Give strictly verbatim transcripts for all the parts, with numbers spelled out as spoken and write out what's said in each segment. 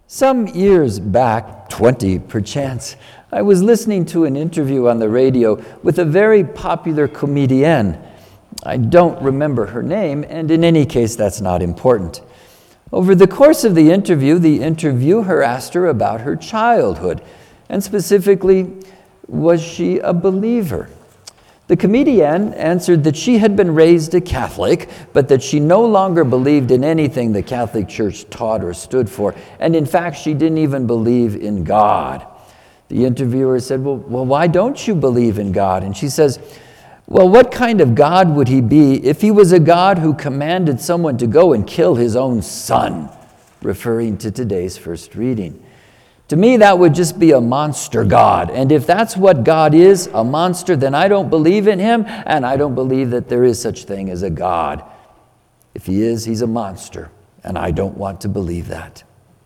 Some years back, twenty perchance, I was listening to an interview on the radio with a very popular comedienne. I don't remember her name, and in any case, that's not important. Over the course of the interview, the interviewer asked her about her childhood, and specifically, was she a believer? The comedienne answered that she had been raised a Catholic, but that she no longer believed in anything the Catholic Church taught or stood for, and in fact, she didn't even believe in God. The interviewer said, well, well, why don't you believe in God? And she says, well, what kind of God would he be if he was a God who commanded someone to go and kill his own son, referring to today's first reading? To me, that would just be a monster God. And if that's what God is, a monster, then I don't believe in him, and I don't believe that there is such thing as a God. If he is, he's a monster, and I don't want to believe that.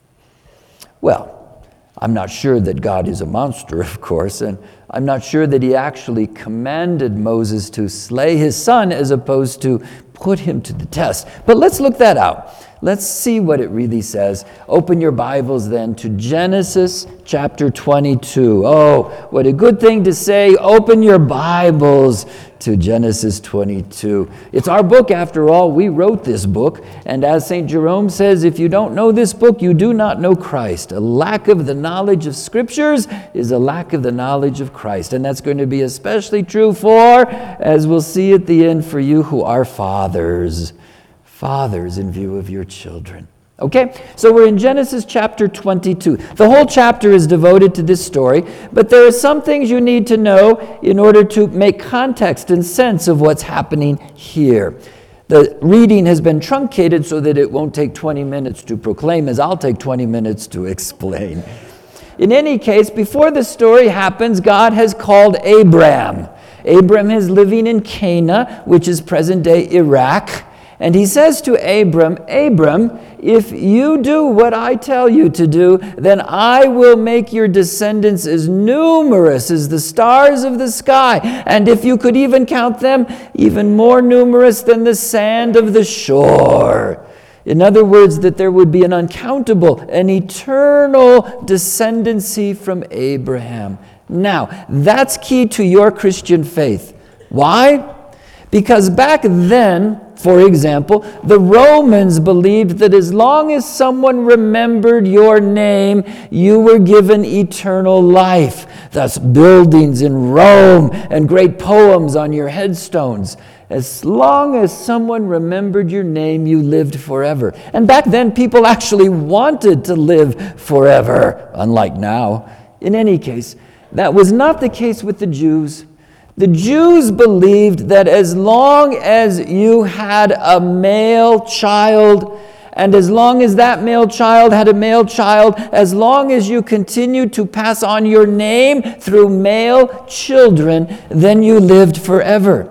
Well, I'm not sure that God is a monster, of course, and I'm not sure that he actually commanded Moses to slay his son as opposed to put him to the test. But let's look that out. Let's see what it really says. Open your Bibles then to Genesis chapter twenty-two. Oh, what a good thing to say. Open your Bibles to Genesis twenty-two. It's our book after all. We wrote this book. And as Saint Jerome says, if you don't know this book, you do not know Christ. A lack of the knowledge of Scriptures is a lack of the knowledge of Christ. And that's going to be especially true for, as we'll see at the end, for you who are fathers. Fathers in view of your children. Okay, so we're in Genesis chapter twenty-two. The whole chapter is devoted to this story, but there are some things you need to know in order to make context and sense of what's happening here. The reading has been truncated so that it won't take twenty minutes to proclaim, as I'll take twenty minutes to explain. In any case, before the story happens, God has called Abram. Abram is living in Cana, which is present-day Iraq. And he says to Abram, Abram, if you do what I tell you to do, then I will make your descendants as numerous as the stars of the sky. And if you could even count them, even more numerous than the sand of the shore. In other words, that there would be an uncountable, an eternal descendancy from Abraham. Now, that's key to your Christian faith. Why? Because back then, for example, the Romans believed that as long as someone remembered your name, you were given eternal life. Thus, buildings in Rome and great poems on your headstones. As long as someone remembered your name, you lived forever. And back then, people actually wanted to live forever, unlike now. In any case, that was not the case with the Jews. The Jews believed that as long as you had a male child, and as long as that male child had a male child, as long as you continued to pass on your name through male children, then you lived forever.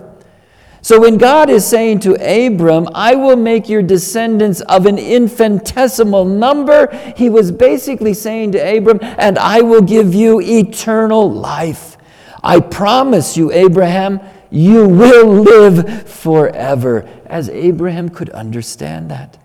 So when God is saying to Abram, I will make your descendants of an infinitesimal number, he was basically saying to Abram, and I will give you eternal life. I promise you, Abraham, you will live forever, as Abraham could understand that.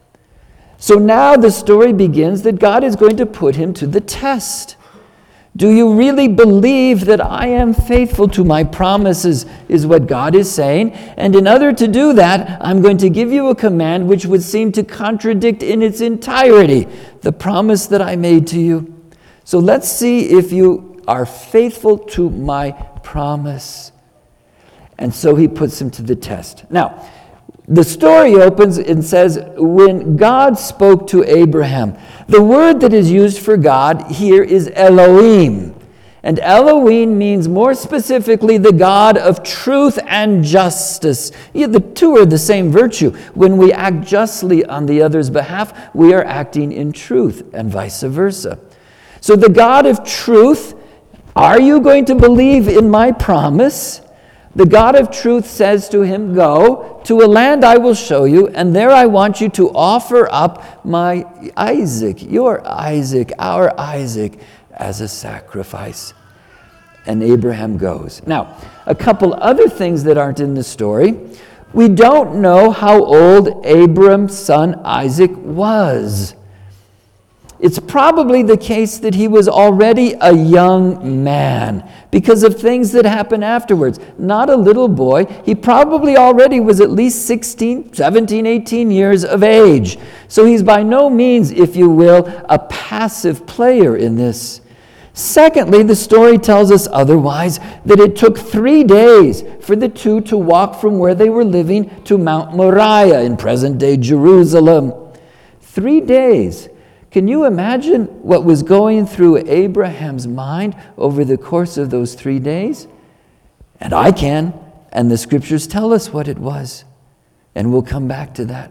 So now the story begins that God is going to put him to the test. Do you really believe that I am faithful to my promises, is what God is saying. And in order to do that, I'm going to give you a command which would seem to contradict in its entirety the promise that I made to you. So let's see if you are faithful to my promise. And so he puts him to the test. Now, the story opens and says, when God spoke to Abraham, the word that is used for God here is Elohim. And Elohim means more specifically the God of truth and justice. Yeah, the two are the same virtue. When we act justly on the other's behalf, we are acting in truth, and vice versa. So the God of truth, are you going to believe in my promise? The God of truth says to him, go to a land I will show you, and there I want you to offer up my Isaac, your Isaac, our Isaac, as a sacrifice. And Abraham goes. Now, a couple other things that aren't in the story. We don't know how old Abram's son Isaac was. It's probably the case that he was already a young man because of things that happen afterwards. Not a little boy. He probably already was at least sixteen, seventeen, eighteen years of age. So he's by no means, if you will, a passive player in this. Secondly, the story tells us otherwise, that it took three days for the two to walk from where they were living to Mount Moriah in present-day Jerusalem. Three days. Can you imagine what was going through Abraham's mind over the course of those three days? And I can, and the scriptures tell us what it was. And we'll come back to that.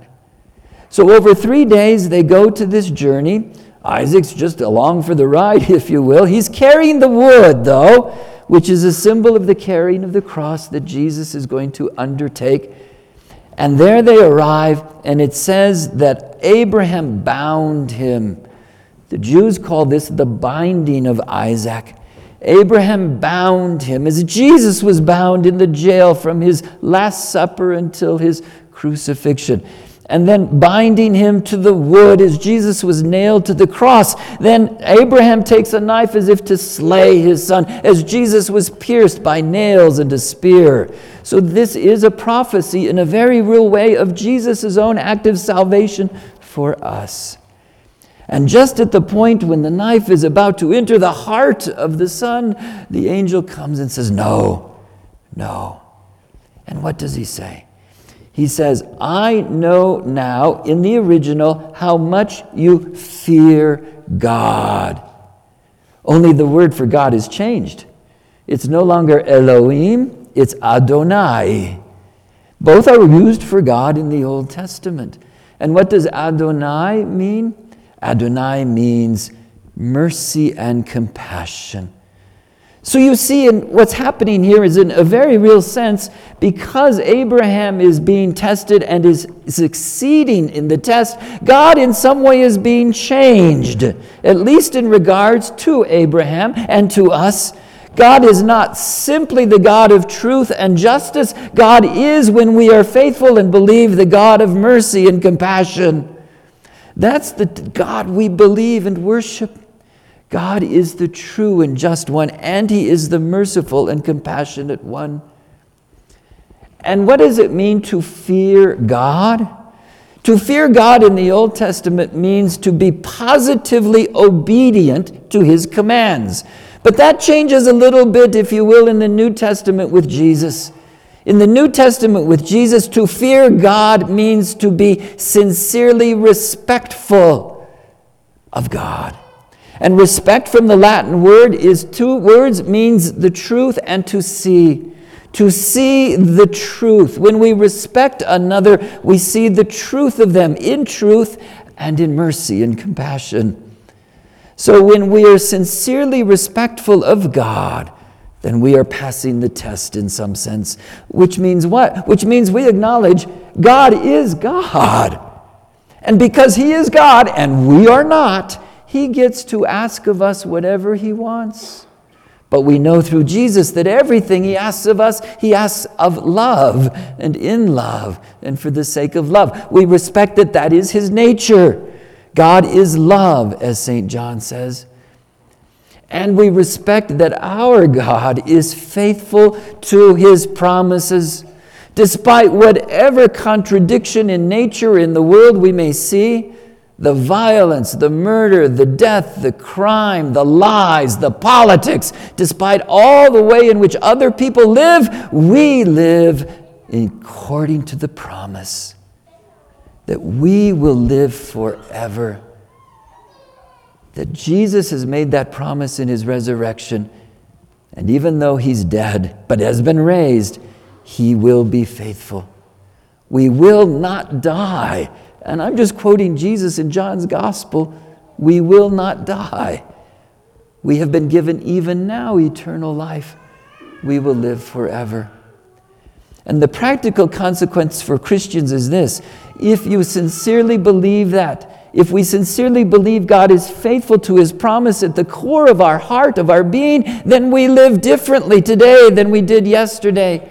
So over three days, they go to this journey. Isaac's just along for the ride, if you will. He's carrying the wood, though, which is a symbol of the carrying of the cross that Jesus is going to undertake. And there they arrive, and it says that Abraham bound him. The Jews call this the binding of Isaac. Abraham bound him as Jesus was bound in the jail from his Last Supper until his crucifixion. And then binding him to the wood as Jesus was nailed to the cross. Then Abraham takes a knife as if to slay his son as Jesus was pierced by nails and a spear. So this is a prophecy in a very real way of Jesus' own act of salvation for us. And just at the point when the knife is about to enter the heart of the son, the angel comes and says, no, no. And what does he say? He says, I know now, in the original, how much you fear God. Only the word for God is changed. It's no longer Elohim, it's Adonai. Both are used for God in the Old Testament. And what does Adonai mean? Adonai means mercy and compassion. So you see, in what's happening here is in a very real sense, because Abraham is being tested and is succeeding in the test, God in some way is being changed, at least in regards to Abraham and to us. God is not simply the God of truth and justice. God is, when we are faithful and believe, the God of mercy and compassion. That's the God we believe and worship. God is the true and just one, and He is the merciful and compassionate one. And what does it mean to fear God? To fear God in the Old Testament means to be positively obedient to His commands. But that changes a little bit, if you will, in the New Testament with Jesus. In the New Testament with Jesus, to fear God means to be sincerely respectful of God. And respect from the Latin word is two words, means the truth and to see. To see the truth. When we respect another, we see the truth of them in truth and in mercy and compassion. So when we are sincerely respectful of God, then we are passing the test in some sense. Which means what? Which means we acknowledge God is God. And because He is God and we are not, He gets to ask of us whatever He wants. But we know through Jesus that everything He asks of us, He asks of love and in love and for the sake of love. We respect that that is His nature. God is love, as Saint John says. And we respect that our God is faithful to His promises. Despite whatever contradiction in nature, in the world we may see, the violence, the murder, the death, the crime, the lies, the politics, despite all the way in which other people live, we live according to the promise that we will live forever. That Jesus has made that promise in His resurrection. And even though He's dead, but has been raised, He will be faithful. We will not die. And I'm just quoting Jesus in John's Gospel. We will not die. We have been given even now eternal life. We will live forever. And the practical consequence for Christians is this. If you sincerely believe that, if we sincerely believe God is faithful to His promise at the core of our heart, of our being, then we live differently today than we did yesterday.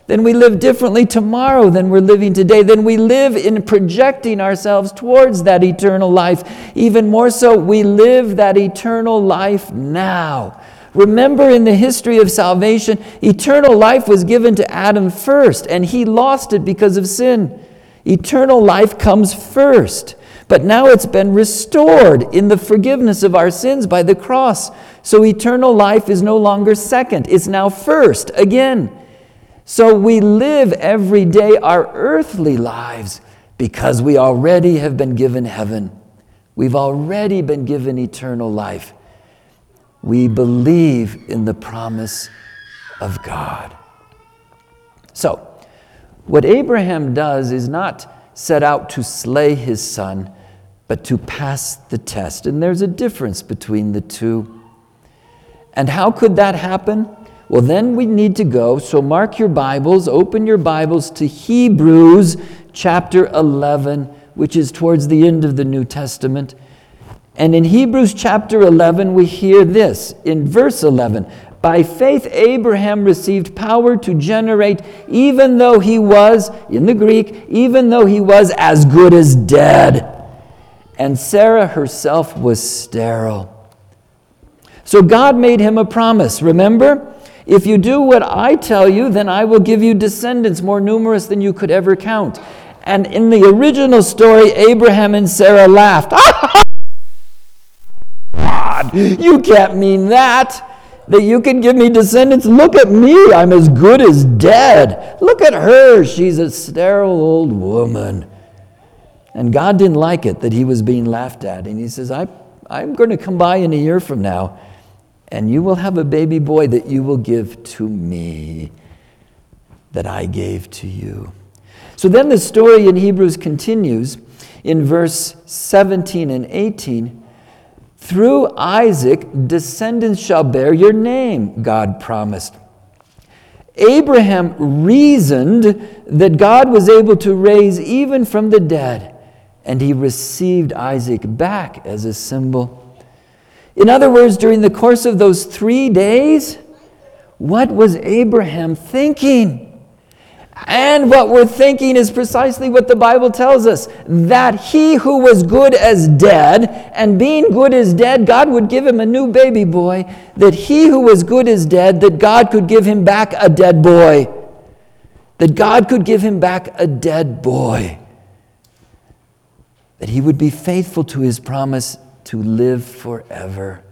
then we live differently tomorrow than we're living today. Then we live in projecting ourselves towards that eternal life. Even more so, we live that eternal life now. Remember, in the history of salvation, eternal life was given to Adam first, and he lost it because of sin. Eternal life comes first. But now it's been restored in the forgiveness of our sins by the cross. So eternal life is no longer second. It's now first again. So we live every day our earthly lives because we already have been given heaven. We've already been given eternal life. We believe in the promise of God. So, what Abraham does is not set out to slay his son, but to pass the test. And there's a difference between the two. And how could that happen? Well, then we need to go, so mark your Bibles, open your Bibles to Hebrews chapter eleven, which is towards the end of the New Testament. And in Hebrews chapter eleven, we hear this, in verse eleven, by faith Abraham received power to generate, even though he was, in the Greek, even though he was as good as dead. And Sarah herself was sterile. So God made him a promise, remember? If you do what I tell you, then I will give you descendants more numerous than you could ever count. And in the original story, Abraham and Sarah laughed. God, you can't mean that, that you can give me descendants. Look at me, I'm as good as dead. Look at her, she's a sterile old woman. And God didn't like it that he was being laughed at. And he says, I, I'm going to come by in a year from now, and you will have a baby boy that you will give to me, that I gave to you. So then the story in Hebrews continues in verse seventeen and eighteen. Through Isaac, descendants shall bear your name, God promised. Abraham reasoned that God was able to raise even from the dead, and he received Isaac back as a symbol. In other words, during the course of those three days, what was Abraham thinking? And what we're thinking is precisely what the Bible tells us, that he who was good as dead, and being good as dead, God would give him a new baby boy, that he who was good as dead, that God could give him back a dead boy. That God could give him back a dead boy. That he would be faithful to his promise to live forever.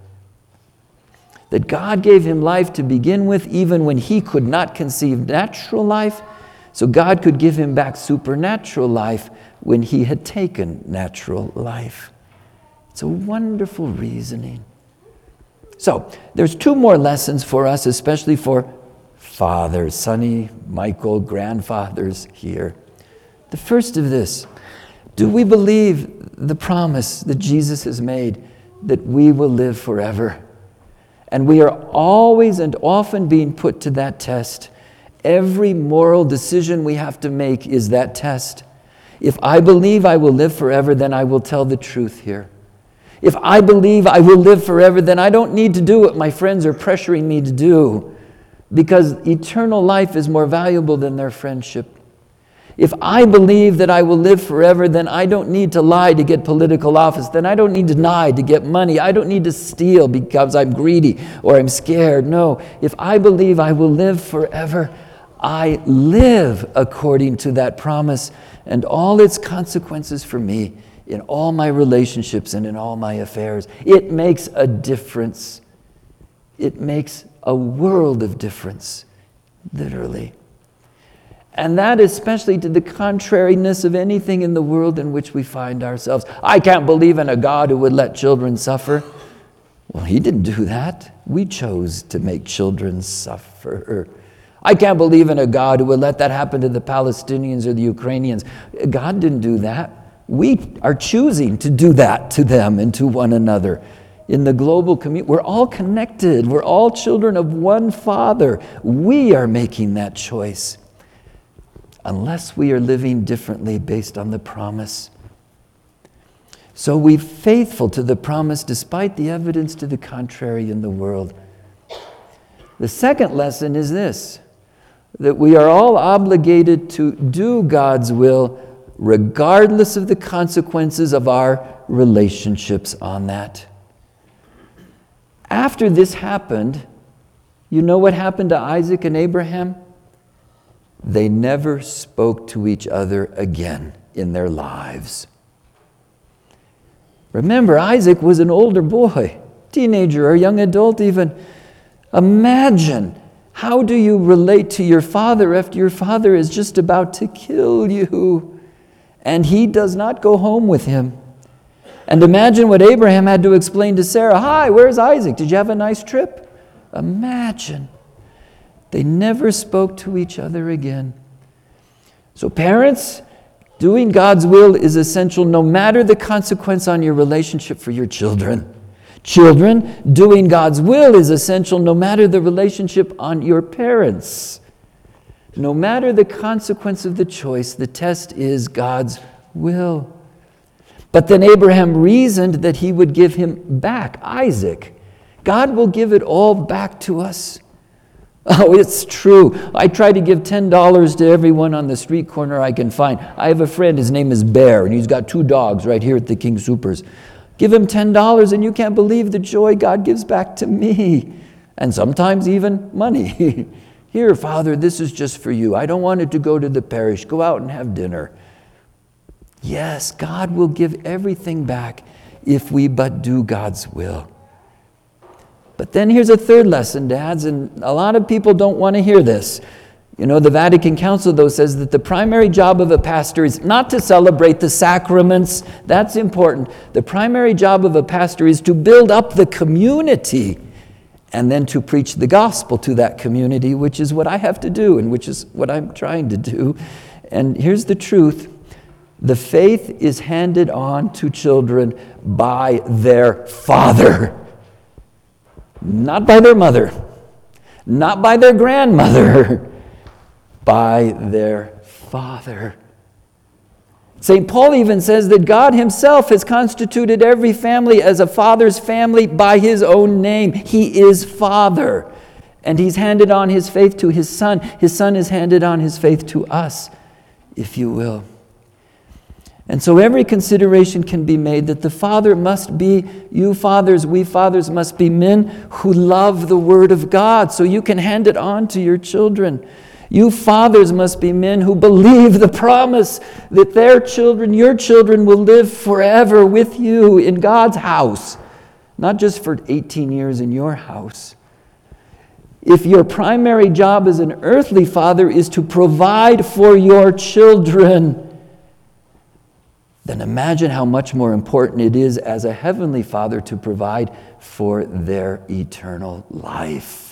That God gave him life to begin with, even when he could not conceive natural life, so God could give him back supernatural life when he had taken natural life. It's a wonderful reasoning. So, there's two more lessons for us, especially for fathers, Sonny, Michael, grandfathers here. The first of this, do we believe the promise that Jesus has made that we will live forever? And we are always and often being put to that test. Every moral decision we have to make is that test. If I believe I will live forever, then I will tell the truth here. If I believe I will live forever, then I don't need to do what my friends are pressuring me to do, because eternal life is more valuable than their friendship. If I believe that I will live forever, then I don't need to lie to get political office. Then I don't need to lie to get money. I don't need to steal because I'm greedy or I'm scared. No, if I believe I will live forever, I live according to that promise and all its consequences for me in all my relationships and in all my affairs. It makes a difference. It makes a world of difference, literally. And that especially to the contrariness of anything in the world in which we find ourselves. I can't believe in a God who would let children suffer. Well, he didn't do that. We chose to make children suffer. I can't believe in a God who would let that happen to the Palestinians or the Ukrainians. God didn't do that. We are choosing to do that to them and to one another. In the global community, we're all connected. We're all children of one Father. We are making that choice. Unless we are living differently based on the promise. So we're faithful to the promise despite the evidence to the contrary in the world. The second lesson is this. that we are all obligated to do God's will regardless of the consequences of our relationships on that. After this happened, you know what happened to Isaac and Abraham? They never spoke to each other again in their lives. Remember, Isaac was an older boy, teenager or young adult even. Imagine, how do you relate to your father after your father is just about to kill you and he does not go home with him? And imagine what Abraham had to explain to Sarah. Hi, where's Isaac? Did you have a nice trip? Imagine. They never spoke to each other again. So parents, doing God's will is essential no matter the consequence on your relationship for your children. Children, doing God's will is essential no matter the relationship on your parents. No matter the consequence of the choice, the test is God's will. But then Abraham reasoned that he would give him back, Isaac. God will give it all back to us. Oh, it's true. I try to give ten dollars to everyone on the street corner I can find. I have a friend, his name is Bear, and he's got two dogs right here at the King Soopers. Give him ten dollars and you can't believe the joy God gives back to me. And sometimes even money. Here, Father, this is just for you. I don't want it to go to the parish. Go out and have dinner. Yes, God will give everything back if we but do God's will. But then here's a third lesson, dads, and a lot of people don't want to hear this. You know, the Vatican Council, though, says that the primary job of a pastor is not to celebrate the sacraments. That's important. The primary job of a pastor is to build up the community and then to preach the gospel to that community, which is what I have to do and which is what I'm trying to do. And here's the truth. The faith is handed on to children by their father. Not by their mother, not by their grandmother, by their father. Saint Paul even says that God himself has constituted every family as a father's family by his own name. He is Father, and he's handed on his faith to his Son. His Son has handed on his faith to us, if you will. And so every consideration can be made that the father must be, you fathers, we fathers must be men who love the Word of God so you can hand it on to your children. You fathers must be men who believe the promise that their children, your children, will live forever with you in God's house, not just for eighteen years in your house. If your primary job as an earthly father is to provide for your children, then imagine how much more important it is as a heavenly Father to provide for their eternal life.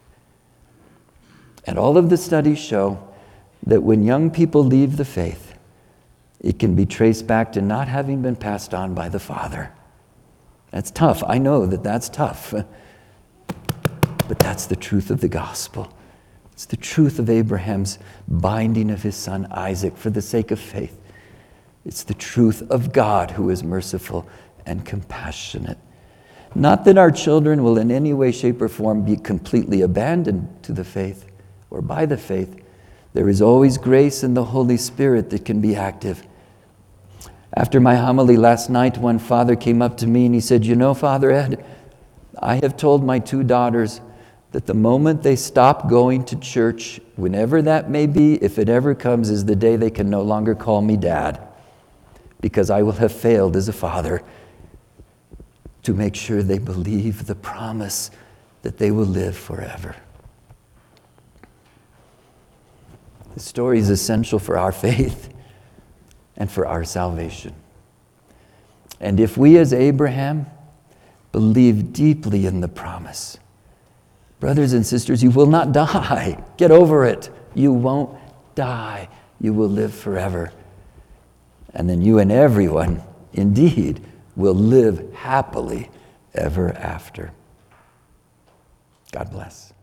And all of the studies show that when young people leave the faith, it can be traced back to not having been passed on by the Father. That's tough. I know that that's tough. But that's the truth of the gospel. It's the truth of Abraham's binding of his son Isaac for the sake of faith. It's the truth of God who is merciful and compassionate. Not that our children will in any way, shape, or form be completely abandoned to the faith or by the faith. There is always grace in the Holy Spirit that can be active. After my homily last night, one father came up to me and he said, you know, Father Ed, I have told my two daughters that the moment they stop going to church, whenever that may be, if it ever comes, is the day they can no longer call me Dad. Because I will have failed as a father to make sure they believe the promise that they will live forever. The story is essential for our faith and for our salvation. And if we as Abraham believe deeply in the promise, brothers and sisters, you will not die. Get over it. You won't die. You will live forever. And then you and everyone, indeed, will live happily ever after. God bless.